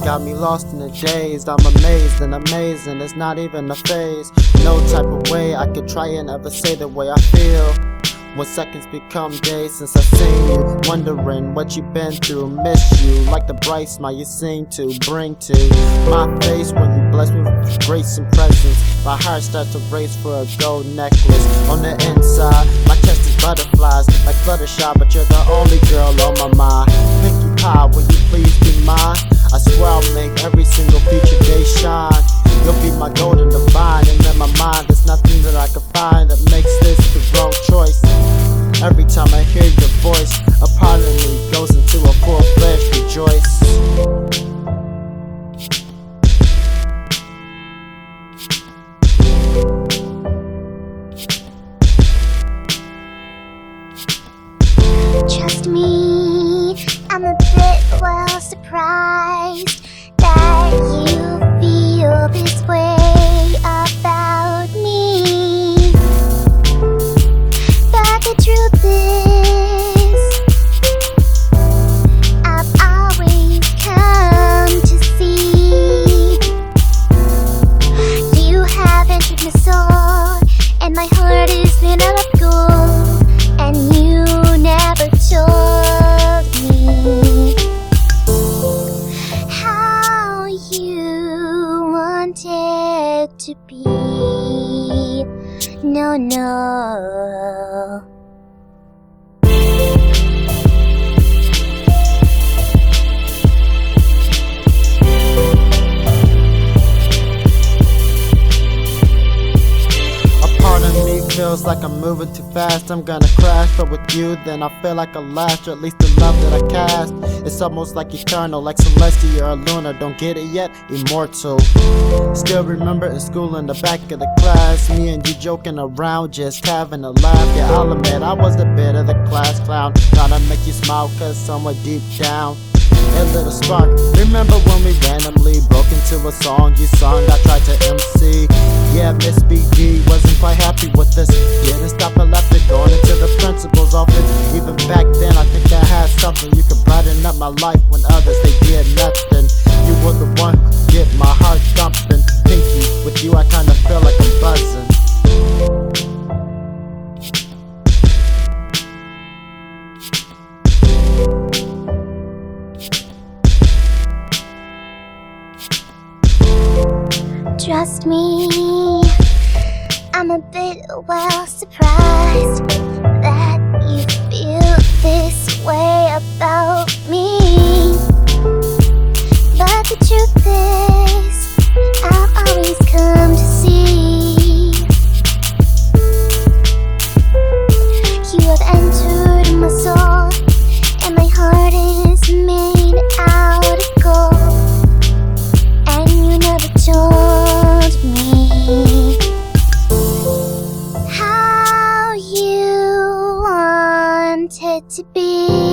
got me lost in the daze. I'm amazed and amazing, it's not even a phase. No type of way I could try and ever say the way I feel. When seconds become days since I seen you, wondering what you've been through. Miss you like the bright smile you seem to bring to my face when you bless me with grace and presence. My heart starts to race for a gold necklace. On the inside, my chest is butterflies like Fluttershy, but you're the only girl on my mind. Pinkie Pie, will you please be mine? I swear I'll make every single future day shine. You'll be my golden divine, and in my mind there's nothing that I can find that makes this the wrong choice. Every time I hear your voice, a part of me goes into a full-fledged rejoice. Trust me, I'm a bit well surprised that you feel this way about me. But the truth is, I've always come to see you have entered my soul, and my heart is made out of gold, and you never told me how you wanted to be. No, no. Feels like I'm moving too fast, I'm gonna crash. But with you, then I feel like I'll last, or at least the love that I cast. It's almost like eternal, like Celestia or Luna. Don't get it yet? Immortal. Still remember in school in the back of the class, me and you joking around, just having a laugh. Yeah, I'll admit I was the bit of the class clown, trying to make you smile cause somewhere deep down a little spark. Remember when we randomly broke into a song you sung? I tried to MC. Yeah, Miss BD wasn't quite happy with this. Didn't stop or left it, going into the principal's office. Even back then I think I had something. You could brighten up my life when others they did nothing. You were the one who could get my heart thumping. Pinky, with you I kinda feel like I'm buzzing. Trust me, I'm a bit well surprised that you feel this way about me. But the truth is, I've always come to see you have entered my soul, and my heart is made out of gold, and you never told me how you wanted to be.